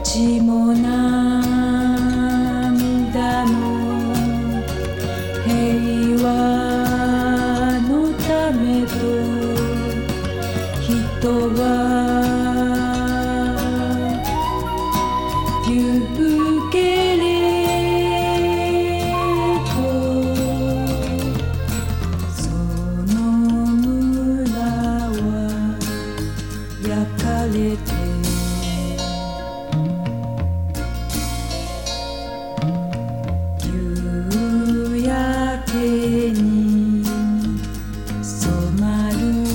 血も涙も平和のためと人は言うけれどその村は焼かれて夕焼けに染まる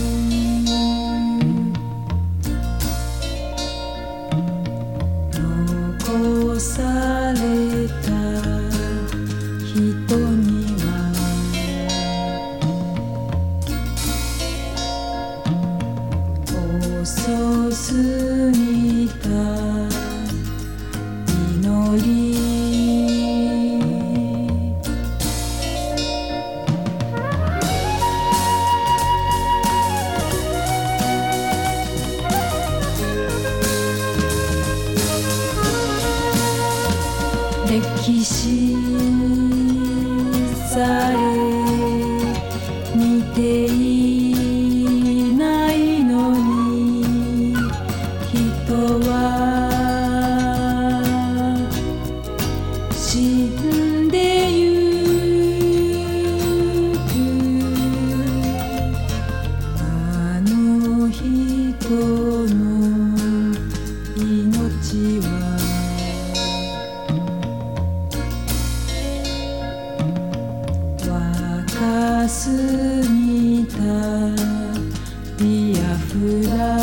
残された人には遅すぎた祈り歴史さえ見ていないのに人は死んでゆくあの人の命は若すぎたビアフラ